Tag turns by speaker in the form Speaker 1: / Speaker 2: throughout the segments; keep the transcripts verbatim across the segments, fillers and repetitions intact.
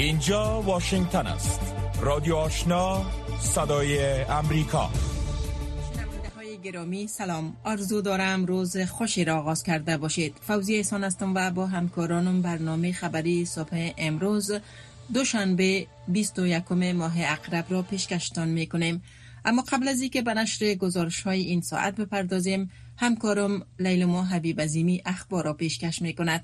Speaker 1: اینجا واشنگتن است. رادیو آشنا، صدای امریکا.
Speaker 2: شنونده‌های گرامی سلام، آرزو دارم روز خوشی را آغاز کرده باشید. فوزیه احسان هستم و با همکارانم برنامه خبری صبح امروز دوشنبه بیست و یکم ماه اقرب را پیشکشتان میکنیم. اما قبل از اینکه به نشر گزارش‌های این ساعت بپردازیم، همکارم لیلما حبیب عظیمی اخبار را پیشکش میکند.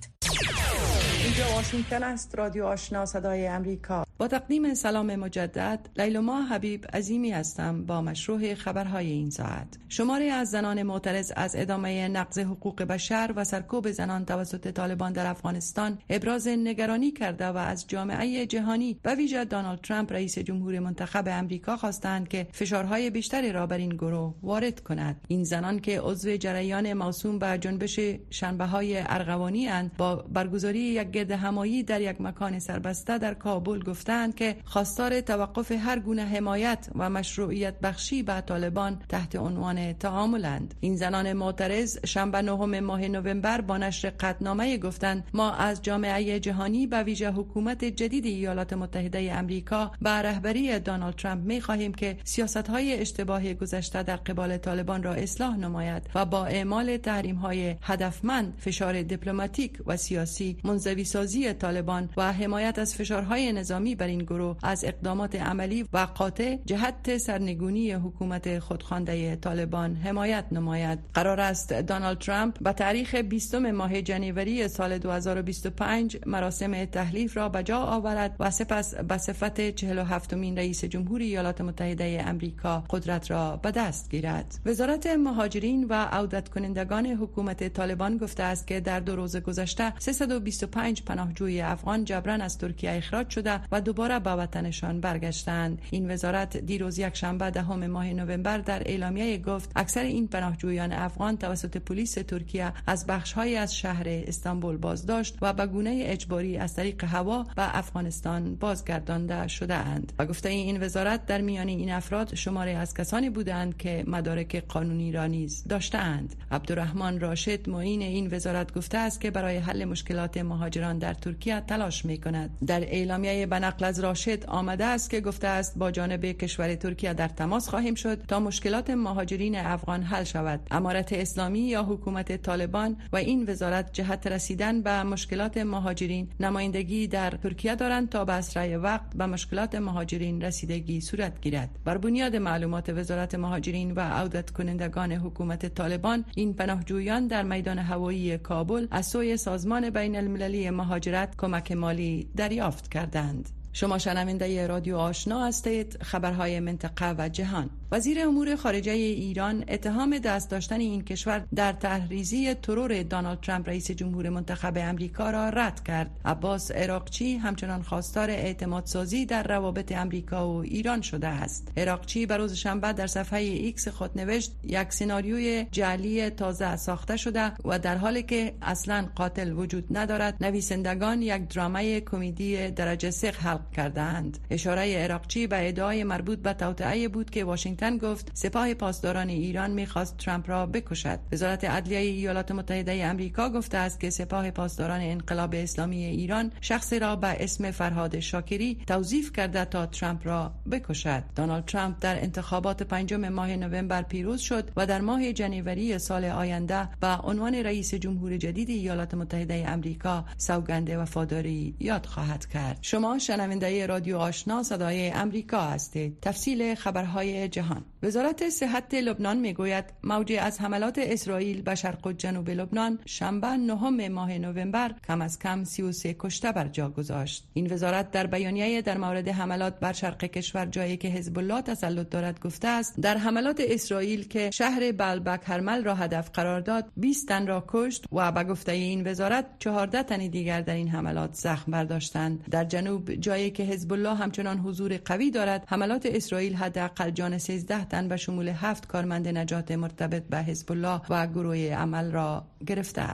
Speaker 3: اینجا واشنگتن است. رادیو آشنا صدای امریکا. با تقدیم سلام مجدد، لیلما حبیب عظیمی هستم با مشروع خبرهای این ساعت. شماری از زنان معترض از ادامه نقض حقوق بشر و سرکوب زنان توسط طالبان در افغانستان ابراز نگرانی کرده و از جامعه جهانی و ویژه دونالد ترامپ رئیس جمهور منتخب امریکا خواستند که فشارهای بیشتری را بر این گروه وارد کند. این زنان که عضو جریان موسوم به جنبش شنبه‌های ارغوانی اند، با برگزاری یک گرد همایی در یک مکان سربسته در کابل گفتند که خواستار توقف هر گونه حمایت و مشروعیت بخشی به طالبان تحت عنوان تعاملند. این زنان معترض شنبه نهم ماه نوامبر با نشر قطعنامه گفتند ما از جامعه جهانی به ویژه حکومت جدید ایالات متحده آمریکا به رهبری دونالد ترامپ می خواهیم که سیاست‌های اشتباه گذشته در قبال طالبان را اصلاح نماید و با اعمال تحریم‌های هدفمند، فشار دیپلماتیک و سیاسی، منزوی سازی طالبان و حمایت از فشارهای نظامی بر این گروه از اقدامات عملی و قاطع جهت سرنگونی حکومت خودخوانده طالبان حمایت نماید. قرار است دونالد ترامپ به تاریخ بیستم ماه جنوری سال دو هزار و بیست و پنج مراسم تحلیف را به جا آورد و سپس به صفت چهل و هفتمین رئیس جمهور ایالات متحده آمریکا قدرت را به دست گیرد. وزارت مهاجرین و عودت کنندگان حکومت طالبان گفته است که در دو روز گذشته سیصد و بیست و پنج پناهجوی افغان جبراً از ترکیه اخراج شده و دوباره به وطنشان برگشتند. این وزارت دیروز یک شنبه دهم ماه نوامبر در اعلامیه گفت اکثر این پناهجویان افغان توسط پلیس ترکیه از بخش‌های از شهر استانبول بازداشت و به گونه اجباری از طریق هوا به افغانستان بازگردانده شده اند. و گفته این وزارت در میان این افراد شماری از کسانی بودند که مدارک قانونی را نیز داشتند. عبدالرحمن راشد معین این وزارت گفته است که برای حل مشکلات مهاجران در ترکیه تلاش می‌کند. در اعلامیه به نقل از راشد آمده است که گفته است با جانب کشور ترکیه در تماس خواهیم شد تا مشکلات مهاجرین افغان حل شود. امارت اسلامی یا حکومت طالبان و این وزارت جهت رسیدن به مشکلات مهاجرین نمایندگی در ترکیه دارند تا به اسرع وقت به مشکلات مهاجرین رسیدگی صورت گیرد. بر بنیاد معلومات وزارت مهاجرین و عودت کنندگان حکومت طالبان، این پناهجویان در میدان هوایی کابل از سوی سازمان بین المللی مهاجرت کمک مالی دریافت کردند. شما شنونده رادیو آشنا هستید. خبرهای منطقه و جهان. وزیر امور خارجه ایران اتهام دست داشتن این کشور در تحریزی ترور دونالد ترامپ رئیس جمهور منتخب امریکا را رد کرد. عباس عراقچی همچنان خواستار اعتماد سازی در روابط امریکا و ایران شده است. عراقچی به روز شنبه در صفحه ایکس خود نوشت یک سناریوی جعلی تازه ساخته شده و در حالی که اصلا قاتل وجود ندارد، نویسندگان یک درامای کمدی درجه سه خلق کردند. اشاره عراقچی به ادعای مربوط به توطئه بود که واشنگتن گفت سپاه پاسداران ایران می‌خواست ترامپ را بکشد. وزارت عدلیه ایالات متحده آمریکا گفته است که سپاه پاسداران انقلاب اسلامی ایران شخص را به اسم فرهاد شاکری توظیف کرده تا ترامپ را بکشد. دونالد ترامپ در انتخابات پنجم ماه نوامبر پیروز شد و در ماه جنوری سال آینده به عنوان رئیس جمهور جدید ایالات متحده آمریکا سوگند وفاداری یاد خواهد کرد. شما شنونده رادیو آشنا صدای امریکا هستید. تفصیل خبرهای جهان. وزارت صحت لبنان میگوید موج از حملات اسرائیل به شرق و جنوب لبنان شنبه نهم ماه نوامبر کم از کم سی و سه کشته بر جا گذاشت. این وزارت در بیانیه در مورد حملات بر شرق کشور، جایی که حزب الله تسلط دارد، گفته است در حملات اسرائیل که شهر بلبک هرمل را هدف قرار داد بیست تن را کشت و به گفته این وزارت چهارده تن دیگر در این حملات زخم برداشتند. در جنوب، جایی که حزب الله همچنان حضور قوی دارد، حملات اسرائیل حداقل جان سیزده تن به شمول هفت کارمند نجات مرتبط به حزب الله و گروه عمل را گرفته است.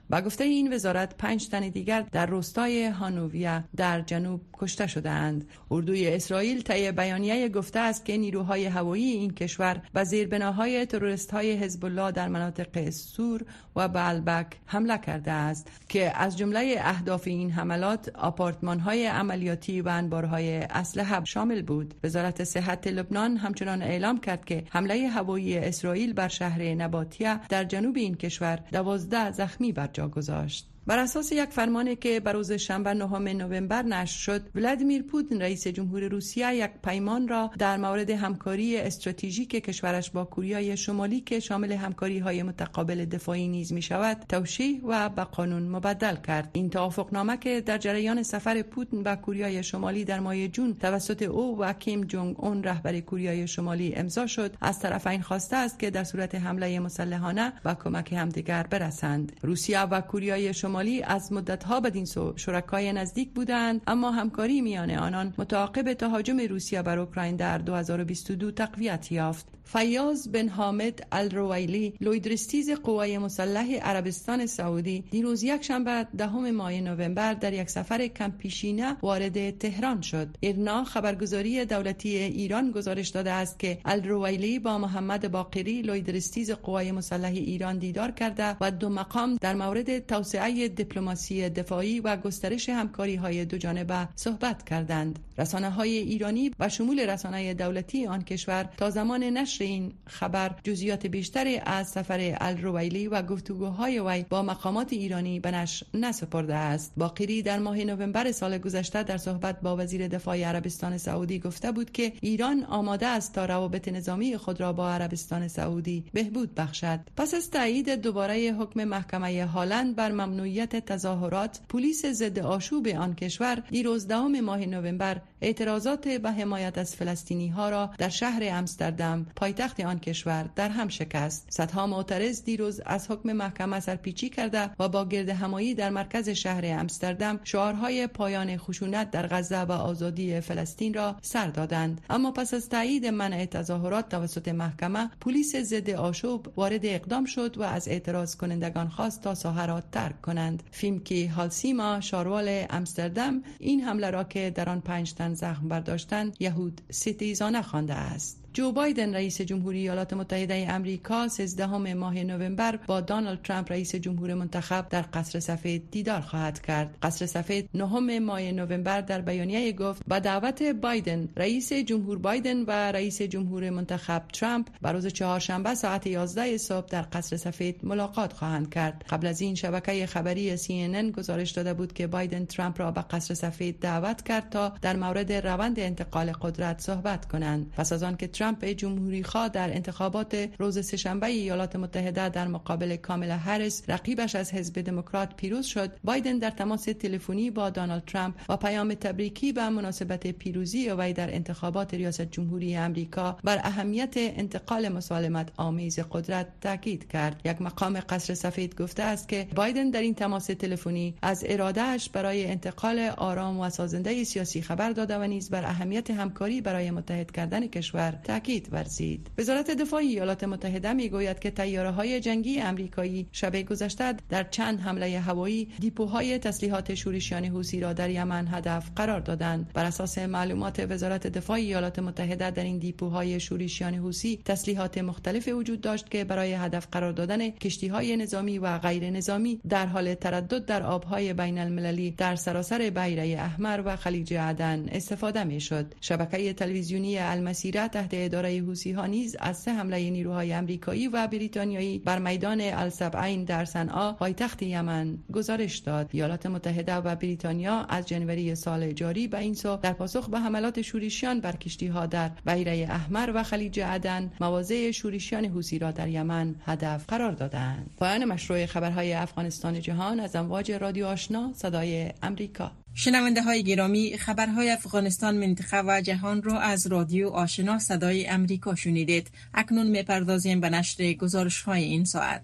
Speaker 3: با گفته این وزارت پنج تن دیگر در روستای هانوویا در جنوب کشته شدند. اردوی اسرائیل طی بیانیه گفته است که نیروهای هوایی این کشور به زیربناهای تروریست‌های حزب الله در مناطق سور و بعلبک حمله کرده است که از جمله اهداف این حملات آپارتمان‌های عملیاتی و انبارهای اسلحه شامل بود. وزارت صحت لبنان همچنان اعلام کرد که حمله هوایی اسرائیل بر شهر نباتیه در جنوب این کشور دوازده زخمی بر جا گذاشت. بر اساس یک فرمانی که بر روز شنبه نهم نوامبر نشر شد، ولادیمیر پوتین رئیس جمهور روسیه یک پیمان را در مورد همکاری استراتژیک کشورش با کره شمالی که شامل همکاری‌های متقابل دفاعی نیز می‌شود، توشیح و به قانون مبدل کرد. این توافقنامه که در جریان سفر پوتین به کره شمالی در ماه جون توسط او و کیم جونگ اون رهبر کره شمالی امضا شد، از طرفین خواسته است که در صورت حمله مسلحانه به کمک همدیگر برسند. روسیه و کره شمالی از مدت‌ها بدین سو شرکای نزدیک بودند، اما همکاری میان آنان متعاقب تهاجم روسیه بر اوکراین در دو هزار و بیست و دو تقویت یافت. فیاض بن حامد الرویلی، لویدرستیز قوای مسلح عربستان سعودی، دیروز یک شنبه دهم ماه نوامبر در یک سفر کم پیشینه وارد تهران شد. ایرنا خبرگزاری دولتی ایران گزارش داده است که الرویلی با محمد باقری، لویدرستیز قوای مسلح ایران دیدار کرده و دو مقام در مورد توسعه دیپلماسی دفاعی و گسترش همکاری‌های دو جانبه صحبت کردند. رسانه‌های ایرانی و شمول رسانه دولتی آن کشور تا زمان نشر این خبر جزئیات بیشتری از سفر الرویلی و گفتگوهای وی با مقامات ایرانی به نشر نسپرده است. باقری در ماه نوامبر سال گذشته در صحبت با وزیر دفاع عربستان سعودی گفته بود که ایران آماده است تا روابط نظامی خود را با عربستان سعودی بهبود بخشد. پس از تایید دوباره حکم محکمه هالند بر ممنوعیت تظاهرات، پلیس ضد آشوب آن کشور دیروز دهم ماه نوامبر اعتراضات به حمایت از فلسطینی ها را در شهر امستردام، پایتخت آن کشور، در هم شکست. صدها معترض دیروز از حکم محکمه سرپیچی کرده و با گردهمایی در مرکز شهر امستردام شعارهای پایان خشونت در غزه و آزادی فلسطین را سر دادند. اما پس از تایید منع تظاهرات توسط محکمه، پلیس ضد آشوب وارد اقدام شد و از اعتراض کنندگان خواست تا ساحه را ترک کنند. فیمکی هالسیما، شاروال امستردام، این حمله را که در آن پنج تن زخم برداشتند یهود ستیزانه خوانده است. جو بایدن رئیس جمهوری ایالات متحده آمریکا سیزدهم ماه نوامبر با دونالد ترامپ رئیس جمهور منتخب در قصر سفید دیدار خواهد کرد. قصر سفید نهم ماه نوامبر در بیانیه گفت با دعوت بایدن، رئیس جمهور بایدن و رئیس جمهور منتخب ترامپ بر روز چهارشنبه ساعت یازده صبح در قصر سفید ملاقات خواهند کرد. قبل از این شبکه خبری سی ان ان گزارش داده بود که بایدن ترامپ را به قصر سفید دعوت کرد تا در مورد روند انتقال قدرت صحبت کنند. پس از آن که ترامپ جمهوری خواه در انتخابات روز سه‌شنبه ایالات متحده در مقابل کامالا هریس رقیبش از حزب دموکرات پیروز شد، بایدن در تماس تلفنی با دونالد ترامپ و پیام تبریکی به مناسبت پیروزی وی در انتخابات ریاست جمهوری آمریکا بر اهمیت انتقال مسالمت آمیز قدرت تاکید کرد. یک مقام قصر سفید گفته است که بایدن در این تماس تلفنی از اراده‌اش برای انتقال آرام و سازنده سیاسی خبر داده و نیز بر اهمیت همکاری برای متحد کردن کشور تاکید ورزید. وزارت دفاع ایالات متحده میگوید که طیاره‌های جنگی آمریکایی شب گذشته در چند حمله هوایی دیپوهای تسلیحات شورشیان حوثی را در یمن هدف قرار دادند. بر اساس معلومات وزارت دفاع ایالات متحده در این دیپوهای شورشیان حوثی تسلیحات مختلف وجود داشت که برای هدف قرار دادن کشتی‌های نظامی و غیر نظامی در حال تردد در آب‌های بین المللی در سراسر بحیره احمر و خلیج عدن استفاده می‌شد. شبکه تلویزیونی المسیره تحت اداره حوثی‌ها نیز از سه حمله نیروهای آمریکایی و بریتانیایی بر میدان السبعین در صنعا پایتخت یمن گزارش داد. ایالات متحده و بریتانیا از جنوری سال جاری به این سو در پاسخ به حملات شورشیان بر کشتی‌ها در بحیره احمر و خلیج عدن مواضع شورشیان حوثی را در یمن هدف قرار دادند. پایان مشروع خبرهای افغانستان جهان از امواج رادیو آشنا صدای امریکا.
Speaker 2: شنونده های گرامی، خبرهای افغانستان، منطقه و جهان را از رادیو آشنا صدای امریکا شنیدید. اکنون میپردازیم به نشر گزارش های این ساعت.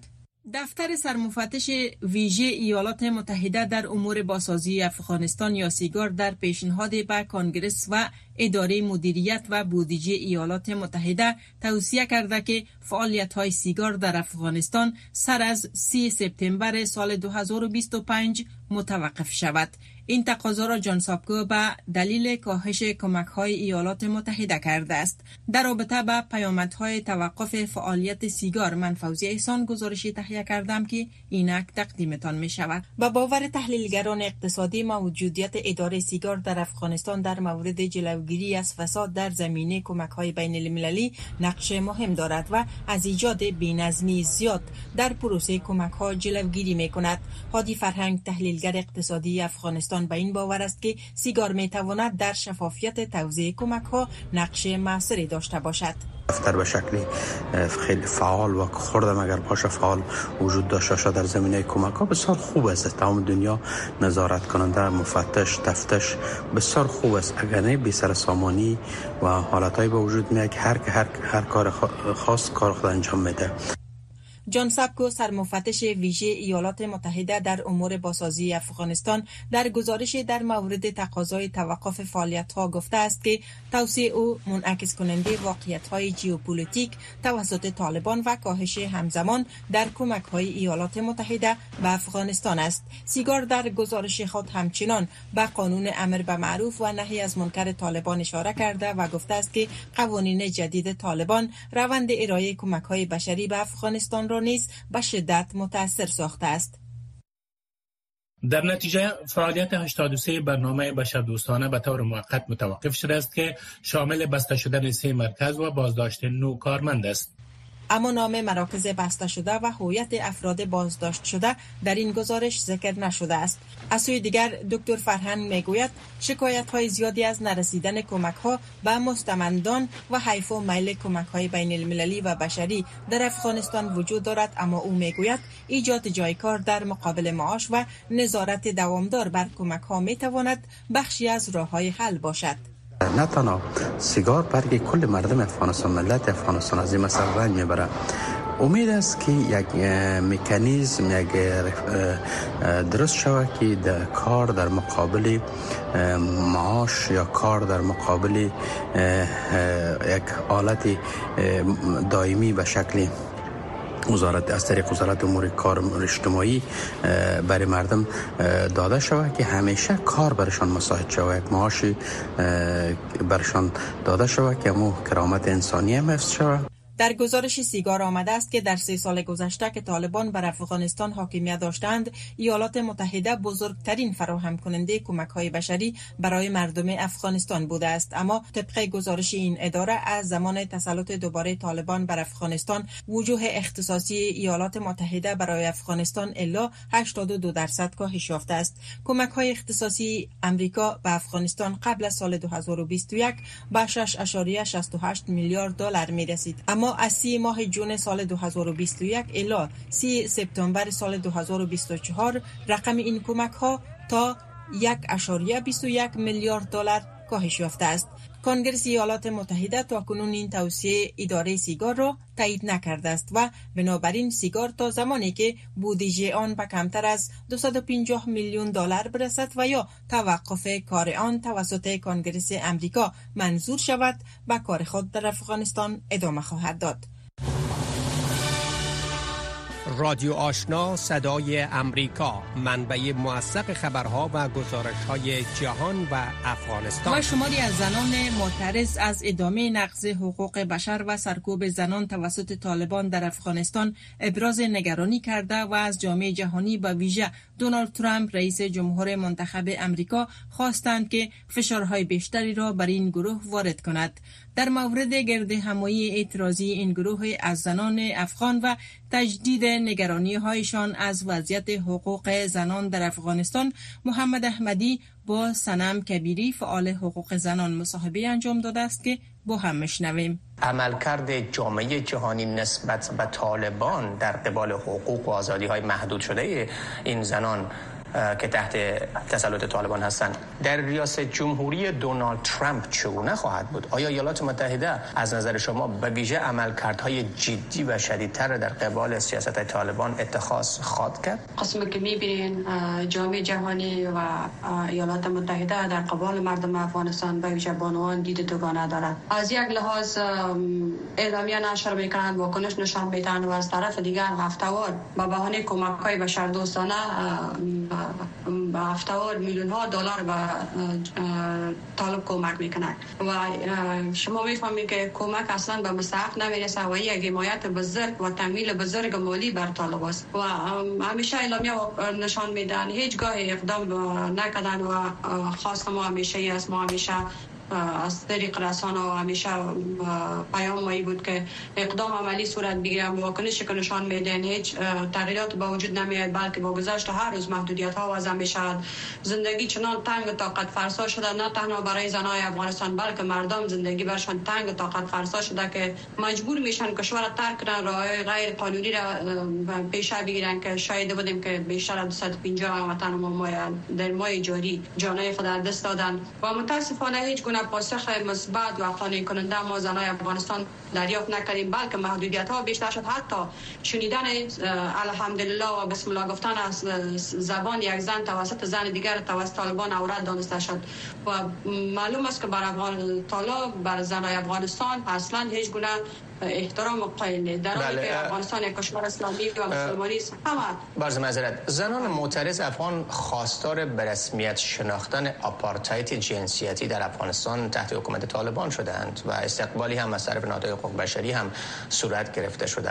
Speaker 2: دفتر سرمفتش ویژه ایالات متحده در امور بازسازی افغانستان یا سیگار در پیشنهاد به کنگرس و اداره مدیریت و بودجه ایالات متحده توصیه کرده که فعالیت‌های سیگار در افغانستان سر از سی سپتامبر سال دو هزار و بیست و پنج متوقف شود. این تقاضا را جان ساپکو به دلیل کاهش کمک‌های ایالات متحده کرده است. در رابطه با پیامدهای توقف فعالیت سیگار، من فوزیه احسان گزارشی تهیه کردم که اینک تقدیمتان می شود. با باور تحلیلگران اقتصادی، موجودیت اداره سیگار در افغانستان در مورد جلوگیری از فساد در زمینه کمک‌های بین المللی نقش مهم دارد و از ایجاد بی‌نظمی زیاد در پروسه کمک‌ها جلوگیری می‌کند. هادی فرهنگ، تحلیلگر اقتصادی افغانستان، به این باور است که سیگار می‌تواند در شفافیت توزیع کمک‌ها نقش موثری داشته باشد.
Speaker 4: دفتر به شکلی خیلی فعال و خوردم اگر باشه فعال وجود داشته باشه در زمینه کمک ها بسیار خوب است. تمام دنیا نظارت کننده، مفتش، تفتش بسیار خوب است. اگر نه بی سر سامانی و حالتایی به وجود میاد که هر هر هر کار خاص کار خود انجام میده.
Speaker 2: جان ساپکو، سرمفتش ویژه ایالات متحده در امور بازسازی افغانستان، در گزارش در مورد تقاضای توقف فعالیت‌ها گفته است که توصیه او منعکس کننده واقعیت‌های ژئوپلیتیک توسط طالبان و کاهش همزمان در کمک‌های ایالات متحده به افغانستان است. سیگار در گزارش خود همچنان به قانون امر به معروف و نهی از منکر طالبان اشاره کرده و گفته است که قوانین جدید طالبان روند ارائه کمک‌های بشری به افغانستان را نیز به شدت متاثر ساخته است.
Speaker 5: در نتیجه فعالیت هشتاد و سه برنامه بشردوستانه به طور موقت متوقف شده است که شامل بسته شدن سه مرکز و بازداشت نو کارمند است.
Speaker 2: اما نام مراکز بسته شده و هویت افراد بازداشت شده در این گزارش ذکر نشده است. از سوی دیگر دکتر فرهنگ میگوید شکایت‌های زیادی از نرسیدن کمک‌ها به مستمندان و حیف و میل کمک‌های بین المللی و بشری در افغانستان وجود دارد، اما او میگوید ایجاد جای کار در مقابل معاش و نظارت دوامدار بر کمک‌ها میتواند بخشی از راه‌های حل باشد.
Speaker 4: نه تنها سیگار بلکه کل مردم افغانستان، ملت افغانستان از این مسئله رنج میبره. امید است که یک مکانیزم یک درست شود که در کار در مقابل معاش یا کار در مقابل یک حالت دائمی به شکل وزارت از طریق وزارت امور کار اجتماعی برای مردم داده شود که همیشه کار برشان مساعد شود، یک معاش برشان داده شود که امو کرامت انسانی هم حفظ شود.
Speaker 2: در گزارش سیگار آمده است که در سه سال گذشته که طالبان بر افغانستان حاکمیت داشتند، ایالات متحده بزرگترین فراهم کننده کمک‌های بشری برای مردم افغانستان بوده است. اما طبق گزارش این اداره از زمان تسلط دوباره طالبان بر افغانستان، وجوه اختصاصی ایالات متحده برای افغانستان الا هشتاد و دو درصد کاهش یافته است. کمک‌های اختصاصی امریکا به افغانستان قبل از سال دو هزار و بیست و یک به شش ممیز شصت و هشت میلیارد دلار می‌رسید. اما از سی ماه جون سال دو هزار و بیست و یک الی سی سپتامبر سال دو هزار و بیست و چهار رقم این کمک ها تا یک ممیز بیست و یک میلیارد دلار کاهش یافته است. کنگرس ایالات متحده تاکنون این توصیه اداره سیگار را تایید نکرده است و بنابراین سیگار تا زمانی که بودجه آن به کمتر از دویست و پنجاه میلیون دلار برسد و یا توقف کار آن توسط کنگرس امریکا منظور شود، به کار خود در افغانستان ادامه خواهد داد.
Speaker 6: رادیو آشنا صدای امریکا، منبع موثق خبرها و گزارش‌های جهان و افغانستان.
Speaker 2: و شماری از زنان معترض از ادامه نقض حقوق بشر و سرکوب زنان توسط طالبان در افغانستان ابراز نگرانی کرده و از جامعه جهانی به ویژه دونالد ترامپ رئیس جمهور منتخب امریکا خواستند که فشارهای بیشتری را بر این گروه وارد کند. در مورد گرد همایی اعتراضی این گروه از زنان افغان و تجدید نگرانی هایشان از وضعیت حقوق زنان در افغانستان، محمد احمدی با صنم کبیری فعال حقوق زنان مصاحبه انجام داده است که با هم میشنویم.
Speaker 7: عملکرد جامعه جهانی نسبت به طالبان در قبال حقوق و آزادی های محدود شده این زنان که تحت تسلط طالبان هستند. در ریاست جمهوری دونالد ترامپ چگونه خواهد بود؟ آیا ایالات متحده از نظر شما به ویژه عملکردهای جدی و شدیدتر در قبال سیاست طالبان اتخاذ خواهد کرد؟
Speaker 8: قسمی که می‌بینین جامعه جهانی و ایالات متحده در قبال مردم افغانستان به ویژه بانوان دید دوگانه دارند. از یک لحاظ اعلامیه نشر میکنند، واکنش نشان میدن و از طرف دیگر هفته‌وار با بهانه کمک‌های بشردوستانه با هفته‌وار میلیون ها دلار به طالب کمک میکنند و شما میفهمید که کمک اصلا به مستحق نمیرسه و یک حمایت بزرگ و تمویل بزرگ مالی بر طالب است و همیشه اعلامیه نشان میدن هیچگاه اقدام نکردن و خواست ما همیشه است. ما همیشه از طریق رسانه و همیشه پیام مایی بود که اقدام عملی صورت بگیره. واکنشی که نشان میدن هیچ تغییرات با وجود نمیاد، بلکه با گذشت هر روز محدودیت ها وضع میشد. زندگی چنان تنگ و طاقت فرسا شده، نه تنها برای زنای افغانستان بلکه مردم زندگی برشان تنگ و طاقت فرسا شده که مجبور میشن کشور را ترک کنن، راه غیر قانونی را پیش بگیرن که شاید بودیم که بیشتر از دویست و پنجاه وطن ما در ماه جاری جانای خود از دست دادن و متاسفانه هیچ گونه پاسخ مثبت و قانع کننده ما زنای افغانستان دریافت نکردیم، بلکه محدودیت ها بیشتر شد. حتی شنیدن الحمدلله و بسم الله گفتن از زبان یک زن توسط زن دیگر توسط طالبان عورت دانسته شد و معلوم است که بر افغان طالب بر زنای افغانستان اصلا هیچ گونه احترام قائل نیست، در حالی که افغانستان یک کشور اسلامی و مسلمانی است. همه
Speaker 7: باز معذرت زنان معترض افغان خواستار به رسمیت شناختن آپارتاید جنسیتی در افغانستان تحت حکومت طالبان شدند و استقبالی هم از طرف نهادهای حقوق بشری هم صورت گرفته شده.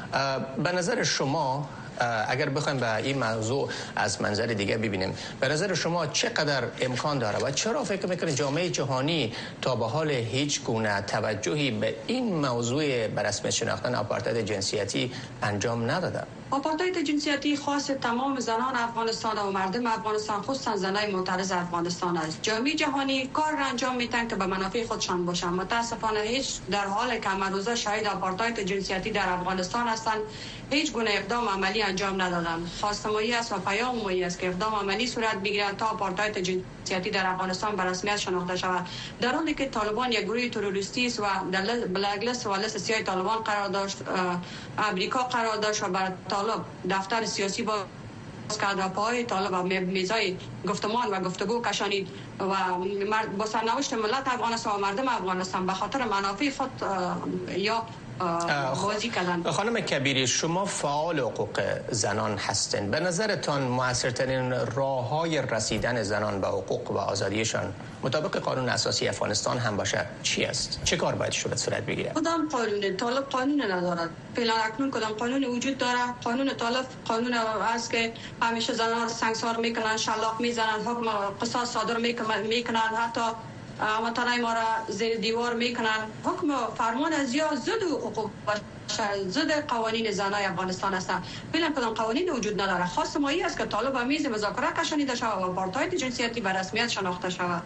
Speaker 7: به نظر شما اگر بخوایم به این موضوع از منظر دیگه ببینیم، به نظر شما چقدر امکان داره و چرا فکر میکنید جامعه جهانی تا به حال هیچ گونه توجهی به این موضوع به رسمیت شناختن آپارتاید جنسیتی انجام نداده؟
Speaker 8: آپارتاید جنسیتی خاص تمام زنان افغانستان و مردم افغانستان، خصوصا زنای معترض افغانستان است. جامعه جهانی کار را انجام میدن که به منافع خودشان باشند. متاسفانه هیچ در حال که امروزه شاهد آپارتاید جنسیتی در افغانستان هستند، هیچ گونه اقدام عملی انجام ندادند. خواستمایی است و پیام مایی است که اقدام عملی صورت بگیرد تا آپارتاید جنسیتی در افغانستان به رسمیت شناخته شود، در حالی که طالبان یک گروه تروریستی است و در بلک لیست و لیست سیاه طالبان قرار داشت، امریکا قرار داشت و بر طالب دفتر سیاسی با کرد و پای طالب و میزای گفتمان و گفتگو کشانید و با سرنوشت ملت افغانستان و مردم افغانستان به خاطر منافع خود یا بازی کردن.
Speaker 7: خانم کبیری، شما فعال حقوق زنان هستین. به نظرتان موثرترین راه‌های رسیدن زنان به حقوق و آزادیشان مطابق قانون اساسی افغانستان هم باشه چی است؟ چه کار باید شود صورت بگیره؟
Speaker 8: کدام قانون؟ طالب قانون ندارد. فعلا اکنون کدام قانون وجود داره؟ قانون طالب قانون است که همیشه زنان را سنگسار میکنن، شلاق میزنن، حکم قصاص صادر میکنن، حتی وطنای ما را زیر دیوار میکنن. حکم فرمان از یا ضد حقوق بشر، ضد قوانین زنای افغانستان است. فعلا کدام قوانین وجود نداره. خاص مایی است که طالب به میز مذاکره کشانیده شود و آپارتاید جنسیتی به رسمیت شناخته شود.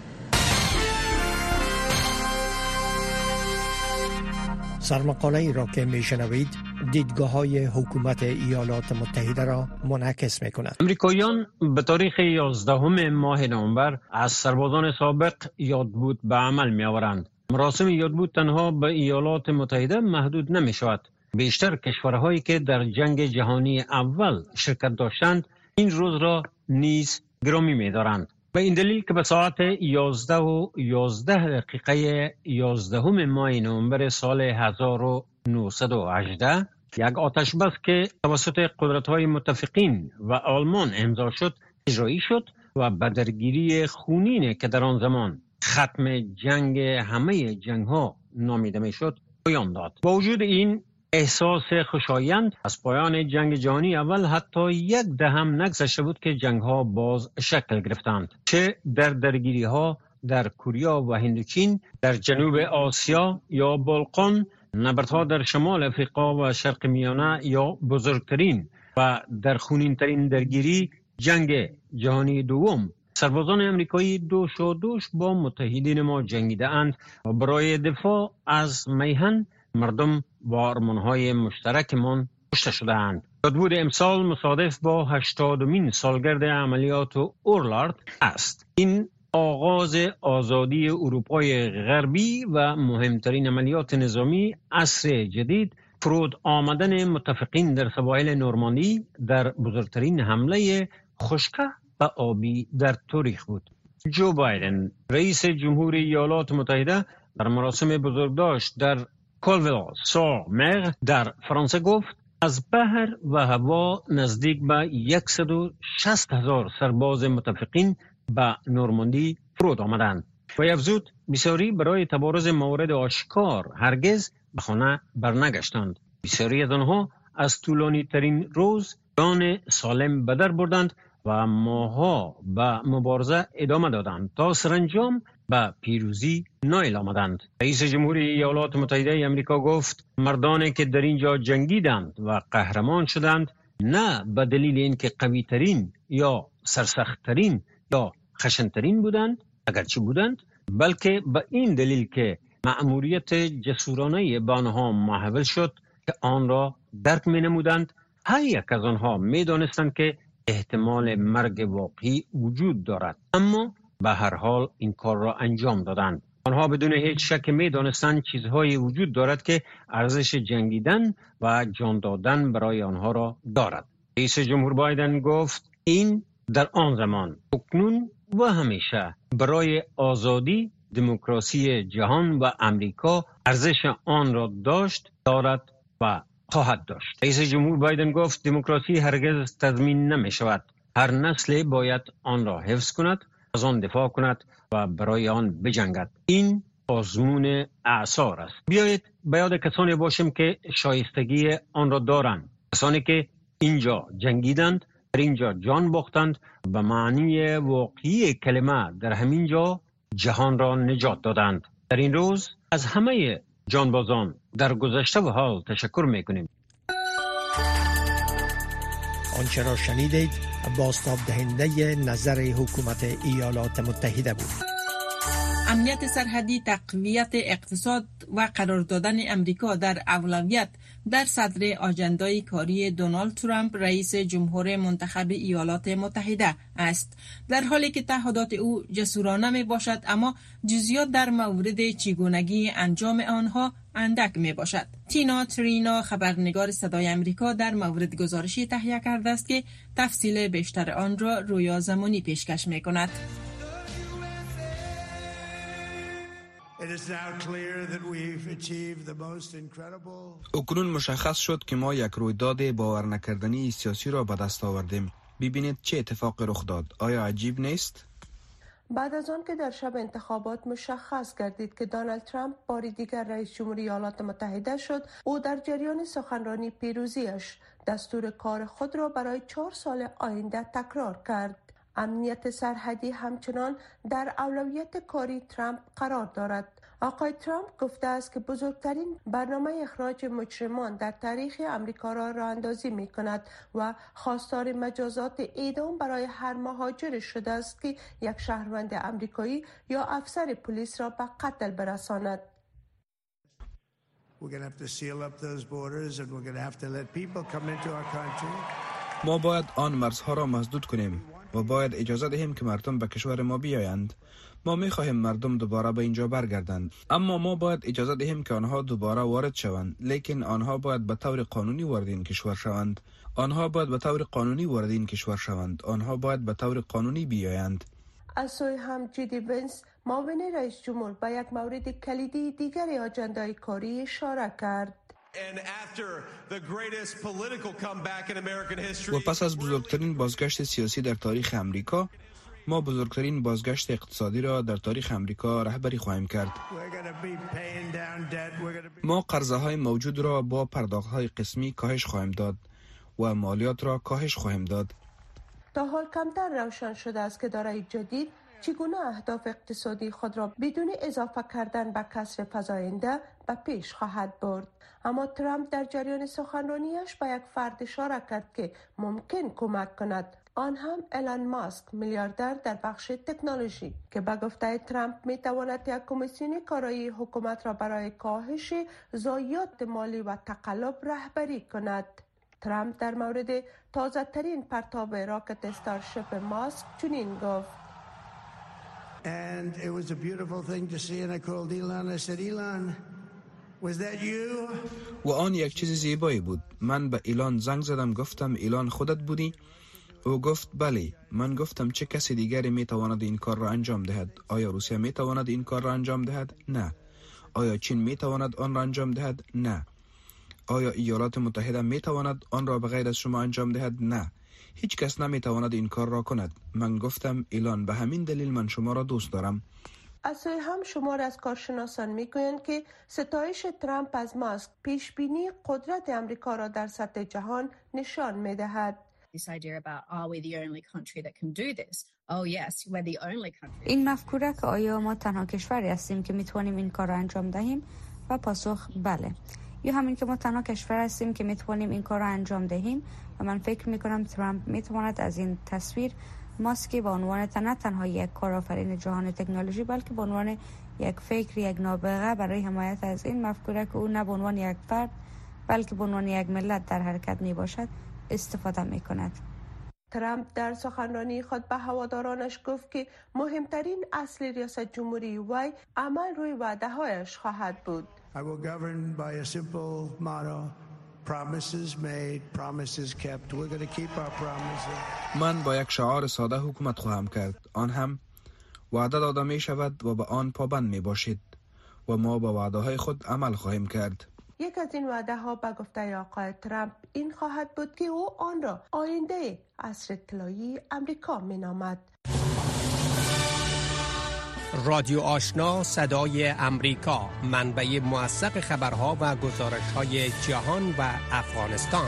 Speaker 6: سرمقاله ای را که میشنوید دیدگاه های حکومت ایالات متحده را منعکس می کند. امریکاییان به تاریخ یازدهم ماه نوامبر از سربازان سابق یادبود به عمل می آورند. مراسم یادبود تنها به ایالات متحده محدود نمی شود. بیشتر کشورهایی که در جنگ جهانی اول شرکت داشتند این روز را نیز گرامی می دارند. به این دلیل که به ساعت یازده و یازده دقیقه یازدهم ماه نوامبر سال هزار و نهصد و هجده یک آتش بس که توسط قدرت‌های متفقین و آلمان امضا شد اجرایی شد و به درگیری خونین که در آن زمان ختم جنگ همه جنگ‌ها نامیده می‌شد پایان داد. با وجود این احساس خوشایند از پایان جنگ جهانی اول حتی یک دهم نگذشته بود که جنگ‌ها باز شکل گرفتند، چه در درگیری‌ها در کوریا و هندوچین، در جنوب آسیا یا بالقان، نبردها در شمال افریقا و شرق میانه یا بزرگترین و در خونین‌ترین درگیری جنگ جهانی دوم. سربازان امریکایی دوش و دوش با متحدین ما جنگیده اند و برای دفاع از میهن مردم با آرمان‌های مشترکمان کشته شدند. یادبود امسال مصادف با هشتادمین سالگرد عملیات اورلارد است. این آغاز آزادی اروپای غربی و مهمترین عملیات نظامی عصر جدید، فرود آمدن متفقین در سواحل نورماندی در بزرگترین حمله خشکه و آبی در تاریخ بود. جو بایدن رئیس جمهوری ایالات متحده در مراسم بزرگداشت در کولویل سور مر در فرانسه گفت از بحر و هوا نزدیک به صد و شصت هزار سرباز متفقین به نورماندی فرود آمدند و افزود بسیاری برای تبارز موارد آشکار هرگز به خانه برنگشتند. بسیاری از آنها از طولانی ترین روز جان سالم به در بردند و ماها به مبارزه ادامه دادند تا سرانجام به پیروزی نائل آمدند. رئیس جمهوری ایالات متحده آمریکا گفت مردانی که در اینجا جنگیدند و قهرمان شدند نه به دلیل اینکه قوی ترین یا سرسخت ترین یا خشنترین بودند اگرچه بودند، بلکه به این دلیل که مأموریت جسورانه به آنها محول شد که آن را درک می نمودند. هر یک از آنها می دانستند که احتمال مرگ واقعی وجود دارد، اما به هر حال این کار را انجام دادند. آنها بدون هیچ شک می دانستند چیزهایی وجود دارد که ارزش جنگیدن و جان دادن برای آنها را دارد. رئیس جمهور بایدن گفت این در آن زمان، اکنون و همیشه برای آزادی، دموکراسی جهان و امریکا ارزش آن را داشت، دارد و خواهد داشت. رئیس جمهور بایدن گفت دموکراسی هرگز تضمین نمی شود. هر نسل باید آن را حفظ کند، از آن دفاع کند و برای آن بجنگد. این آزمون اعصار است. بیایید به یاد کسانی باشیم که شایستگی آن را دارند، کسانی که اینجا جنگیدند، در اینجا جان باختند، به معنی واقعی کلمه در همین جا جهان را نجات دادند. در این روز از همه جانبازان در گذشته و حال تشکر میکنیم. آنچه را شنیدید بازتاب دهنده نظر حکومت ایالات متحده بود.
Speaker 2: امنیت سرحدی، تقویت اقتصاد و قرار دادن امریکا در اولویت در صدر آجندای کاری دونالد ترامپ رئیس جمهور منتخب ایالات متحده است، در حالی که تعهدات او جسورانه می باشد اما جزئیات در مورد چگونگی انجام آنها اندک می باشد. تینا ترینا خبرنگار صدای امریکا در مورد گزارشی تهیه کرده است که تفصیل بیشتر آن را رویا زمانی پیشکش می کند.
Speaker 9: اکنون مشخص شد که ما یک رویداد باور نکردنی سیاسی را به دست آوردیم. ببینید چه اتفاقی رخ داد. آیا عجیب نیست؟
Speaker 10: بعد از آن که در شب انتخابات مشخص گردید که دونالد ترامپ بار دیگر رئیس جمهوری ایالات متحده شد، او در جریان سخنرانی پیروزیش دستور کار خود را برای چهار سال آینده تکرار کرد. امنیت سرحدی همچنان در اولویت کاری ترامپ قرار دارد. آقای ترامپ گفته است که بزرگترین برنامه اخراج مجرمان در تاریخ امریکا را راه اندازی می کند و خواستار مجازات اعدام برای هر مهاجر شده است که یک شهروند امریکایی یا افسر پلیس را به قتل برساند.
Speaker 9: ما باید آن مرزها را مسدود کنیم و باید اجازه دهیم که مردم به کشور ما بیایند. ما می خواهیم مردم دوباره به اینجا برگردند، اما ما باید اجازه دهیم که آنها دوباره وارد شوند، لیکن آنها باید به طور قانونی وارد این کشور شوند. آنها باید به طور قانونی وارد این کشور شوند. آنها باید به طور قانونی بیایند.
Speaker 10: از سوی هم جدی ونس معاون رئیس جمهور به یک مورد کلیدی دیگر آجندای کاری اشاره کرد.
Speaker 9: و پس از بزرگترین بازگشت سیاسی در تاریخ امریکا، ما بزرگترین بازگشت اقتصادی را در تاریخ امریکا رهبری خواهیم کرد. ما قرضه های موجود را با پرداخت های قسمی کاهش خواهیم داد و مالیات را کاهش خواهیم داد.
Speaker 10: تا حال کمتر روشن شده است که دارای جدید چگونه اهداف اقتصادی خود را بدون اضافه کردن به کسر فزاینده به پیش خواهد برد. اما ترامپ در جریان سخنرانیش به یک فرد اشاره کرد که ممکن کمک کند، آن هم ایلان ماسک، میلیاردر در بخش تکنولوژی، که به گفته ترامپ می تواند یک کمیسیون کارایی حکومت را برای کاهش ضایعات مالی و تقلب رهبری کند. ترامپ در مورد تازه ترین پرتاب راکت استارشپ ماسک چنین گفت:
Speaker 11: And it was a beautiful thing to see, and I called Elon. I said, Elon, was that you?
Speaker 9: و آن یک چیز زیبایی بود. من به ایلان زنگ زدم، گفتم ایلان خودت بودی؟ او گفت بله. من گفتم چه کسی دیگری می تواند این کار را انجام دهد؟ آیا روسیه می تواند این کار را انجام دهد؟ نه. آیا چین می تواند آن را انجام دهد؟ نه. آیا ایالات متحده می تواند آن را بغیر از شما انجام دهد؟ نه. هیچ کس نمی تواند این کار را کند. من گفتم ایلان، به همین دلیل من شما را دوست دارم.
Speaker 10: از سوی هم شمار از کارشناسان میگویند که ستایش ترامپ از ماسک پیش بینی قدرت امریکا را در سطح جهان نشان میدهد.
Speaker 12: این مفکوره که آیا ما تنها کشوری هستیم که میتوانیم این کار را انجام دهیم؟ و پاسخ بله. یا همین که ما تنها کشور هستیم که میتوانیم این کار را انجام دهیم. و من فکر میکنم ترامپ میتواند از این تصویر ماسکی به عنوان نه تنها یک کارآفرین جهان تکنولوژی، بلکه به عنوان یک فکر، یک نابغه برای حمایت از این مفکوره که او نه به عنوان یک فرد بلکه به عنوان یک ملت در حرکت می باشد استفاده می کند.
Speaker 10: ترامپ در سخنرانی خود به هوادارانش گفت که مهمترین اصل ریاست جمهوری وی عمل روی وعده‌هایش خواهد بود.
Speaker 11: I will govern by a simple motto: promises made, promises kept. We're going to keep our promises.
Speaker 9: من با یک شعار ساده حکومت خواهم کرد. آن هم وعده داده می شود و به آن پابند می باشید و ما با وعده های خود عمل خواهیم کرد.
Speaker 10: یک از این وعده ها به گفته آقای ترامپ این خواهد بود که او آن را آینده عصر طلایی امریکا می نامد.
Speaker 13: رادیو آشنا صدای امریکا، منبع موثق خبرها و گزارش‌های جهان و افغانستان.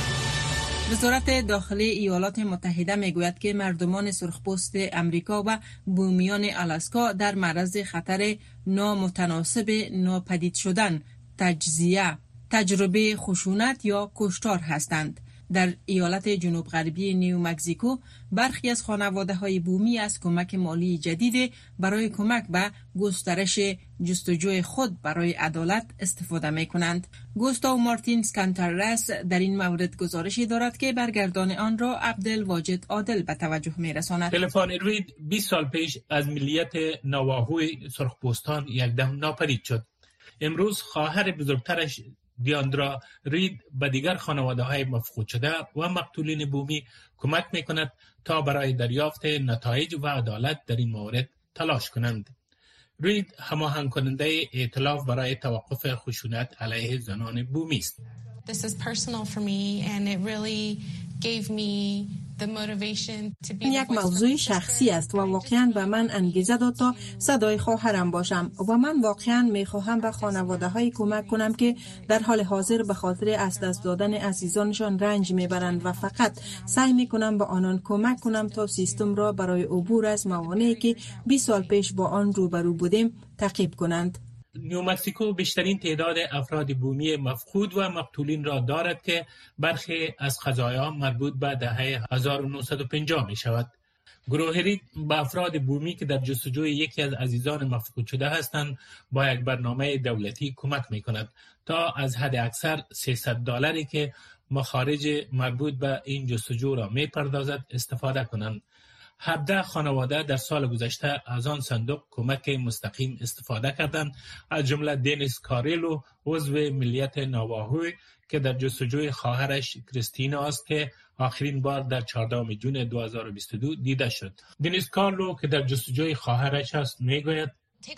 Speaker 2: وزارت داخلی ایالات متحده میگوید که مردمان سرخپوست امریکا و بومیان آلاسکا در معرض خطر نامتناسب ناپدید شدن، تجزیه، تجربه خشونت یا کشتار هستند. در ایالت جنوب غربی نیو مکزیکو برخی از خانواده‌های بومی از کمک مالی جدید برای کمک به گسترش جستجوی خود برای عدالت استفاده می‌کنند. گوستاو مارتین سکانتررس در این مورد گزارشی دارد که برگردان آن را عبدالواجد عادل به توجه می‌رساند.
Speaker 5: تلفن رید بیست سال پیش از ملیت نواهوی سرخپوستان یکدم ناپدید شد. امروز خواهر بزرگترش دیاندرا رید به دیگر خانواده‌های مفقود شده و مقتولین بومی کمک می‌کند تا برای دریافت نتایج و عدالت در این مورد تلاش کنند. رید هماهنگ کننده ائتلاف برای توقف خشونت علیه زنان بومی است.
Speaker 14: This is personal for me and it really gave me the motivation to be.
Speaker 2: این یک موضوع شخصی است و واقعاً به من انگیزه داد تا صدای خواهرم باشم و من واقعاً می‌خواهم به خانواده‌های کمک کنم که در حال حاضر به خاطر از دست دادن عزیزانشان رنج می‌برند و فقط سعی می‌کنم به آنان کمک کنم تا سیستم را برای عبور از موانعی که بیست سال پیش با آن روبرو بودیم تعقیب کنند.
Speaker 5: نیو مکزیکو بیشترین تعداد افراد بومی مفقود و مقتولین را دارد که برخی از قضایا مربوط به دهه هزار و نهصد و پنجاه می شود. گروه رید به افراد بومی که در جستجوی یکی از عزیزان مفقود شده هستند با یک برنامه دولتی کمک می کند تا از حد اکثر سیصد دلاری که مخارج مربوط به این جستجو را می پردازد استفاده کنند. هفده خانواده در سال گذشته از آن صندوق کمک مستقیم استفاده کردند، از جمله دنیس کاریلو عضو ملیت نواهوی که در جستجوی خواهرش کریستینا است که آخرین بار در چهاردهم ژوئن دو هزار و بیست و دو دیده شد. دنیس کارلو که در جستجوی خواهرش است میگوید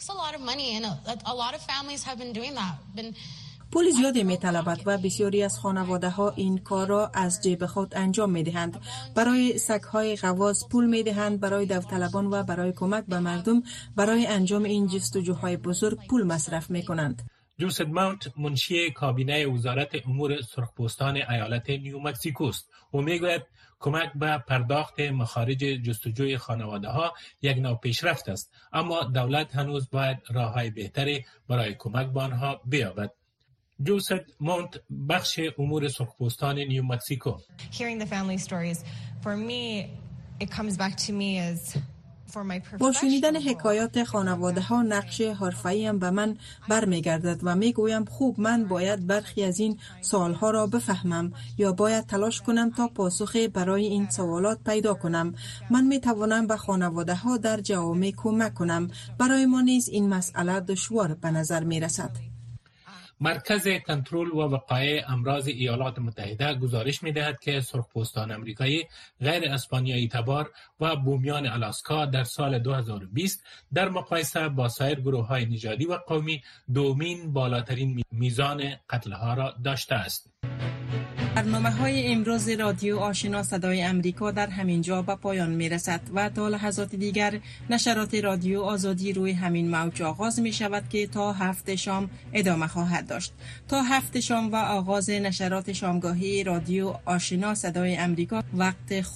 Speaker 2: پول زیادی می‌طلبد و بسیاری از خانواده‌ها این کار را از جیب خود انجام می‌دهند. برای سگ‌های غواص پول می‌دهند، برای داوطلبان و برای کمک به مردم برای انجام این جستجوهای بزرگ پول مصرف می‌کنند.
Speaker 5: جوزف ماونت منشی کابینه وزارت امور سرخپوستان ایالت نیو مکزیکو است و می‌گوید کمک به پرداخت مخارج جستجوی خانواده‌ها یک نوع پیشرفت است، اما دولت هنوز باید راه‌های بهتری برای کمک به آنها بیابد. جوزف مونت بخش امور سرخپوستان نیو مکزیکو.
Speaker 15: Hearing the family stories for me it comes back to me as
Speaker 2: با شنیدن حکایات خانواده ها نقش حرفه‌ایم به من برمیگردد و میگویم خوب من باید برخی از این سوالها را بفهمم یا باید تلاش کنم تا پاسخی برای این سوالات پیدا کنم. من میتوانم به خانواده ها در جوامع کمک کنم. برای ما نیز این مسئله دشوار به نظر می رسد.
Speaker 5: مرکز کنترل و وقایع امراض ایالات متحده گزارش می‌دهد که سرخپوستان آمریکایی غیر اسپانیایی تبار و بومیان آلاسکا در سال دو هزار و بیست در مقایسه با سایر گروه‌های نژادی و قومی دومین بالاترین میزان قتل‌ها را داشته است.
Speaker 2: برنامه های امروز رادیو آشنا صدای امریکا در همین جا به پایان می رسد و تا لحظات دیگر نشرات رادیو آزادی روی همین موج آغاز می شود که تا هفت شام ادامه خواهد داشت. تا هفت شام و آغاز نشرات شامگاهی رادیو آشنا صدای امریکا وقت